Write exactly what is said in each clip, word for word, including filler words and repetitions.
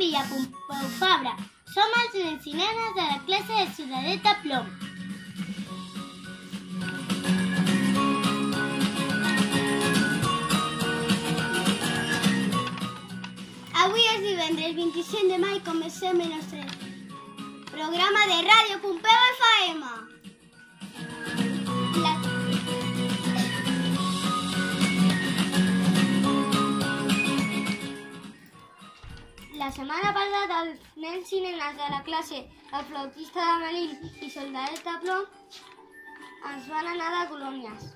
Villa Pompeu Fabra. Som els nens i nenes de la classe de Ciudadeta Plom. Avui és divendres vint-i-cinc de maig, comencem el nostre programa de Ràdio Pompeu F M. La... La setmana passada els nens i nenes de la classe El Flautista de Melil i Soldadeta Plom ens van anar de colònies.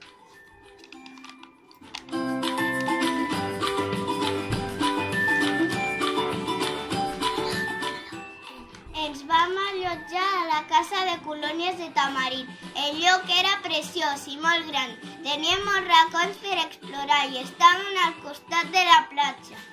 Ens vam allotjar a la casa de colònies de Tamarit. El lloc era preciós i molt gran. Teníem molts racons per explorar i estàvem al costat de la platja.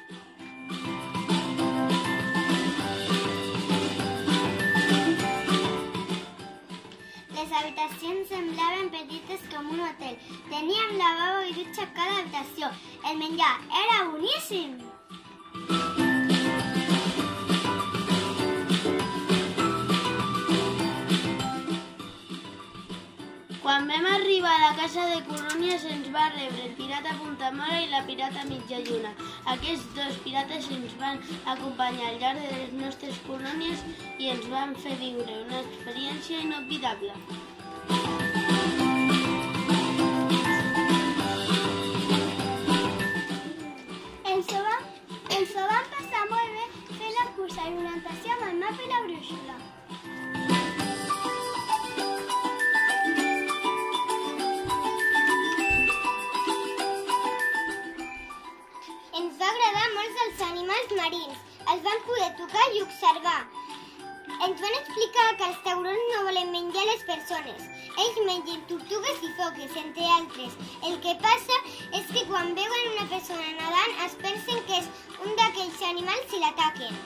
Les habitacions semblaven petites com un hotel. Teníem lavabo i dutxa a cada habitació. El menjar era boníssim! Quan vam arribar a la casa de colònies ens va rebre el pirata Puntamala i la pirata Mitja Lluna. Aquests dos pirates ens van acompanyar al llarg de les nostres colònies i ens van fer viure una experiència inoblidable. Ens ho vam, ens ho vam passar molt bé fent la cursa i orientació amb el mapa i la brúixola. Ens va agradar molt els animals marins. Els vam poder tocar i observar. Ens van explicar que els taurons no volen menjar les persones. Ells mengen tortugues i foques, entre altres. El que passa és que quan veuen una persona nedant es pensen que és un d'aquells animals i l'ataquen.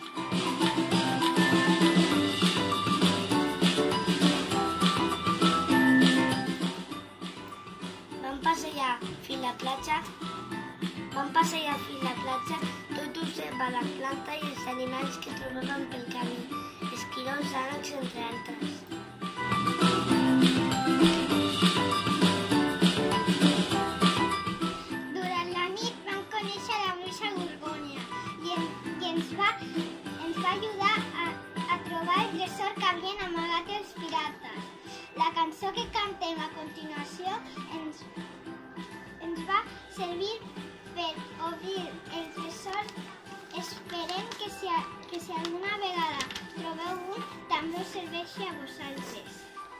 Vam passejar fins la platja Vam passejar fins la platja, tot observar la planta i els animals que trobàvem pel camí, esquirons, ànecs, entre altres. Durant la nit vam conèixer la bruixa Gorgònia i, en, i ens, va, ens va ajudar a, a trobar el tresor que havien amagat els pirates. La cançó que cantem a continuació ens, ens va servir per obrir el tresor. Esperem que si, que si alguna vegada trobeu un, també us serveixi a vosaltres.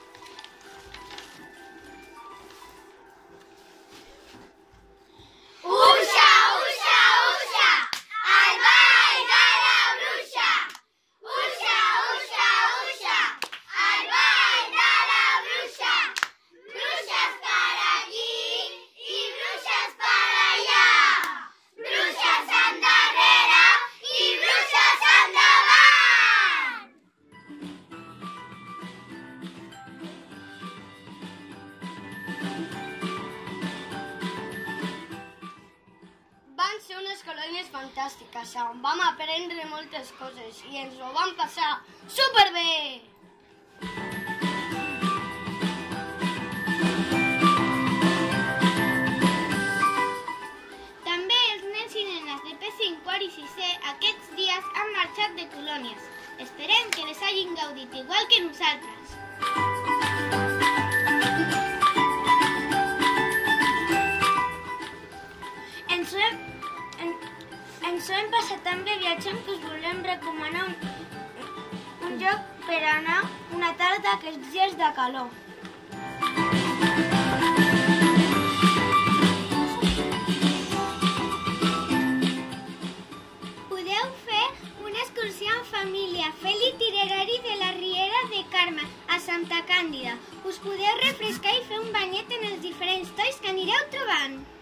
Uxa, uxa, uxa! Al ball de la bruixa! Uxa, uxa, uxa! Al ball de la bruixa! Bruixes per aquí i bruixes per allà! Bruixes endarrere i bruixes endavant! Van ser unes colònies fantàstiques, on vam aprendre moltes coses i ens ho vam passar superbé! També els nens i nenes de P cinc, quart i sisè aquests dies han marxat de colònies. Esperem que les hagin gaudit igual que nosaltres. Ens ho hem, en, ens ho hem passat tan bé viatjant que us volem recomanar un, un lloc per anar una tarda aquests dies de calor. Podeu fer una excursió en família, fer l'itinerari de la Riera de Carme a Santa Càndida. Us podeu refrescar i fer un banyet en els diferents tois que anireu trobant.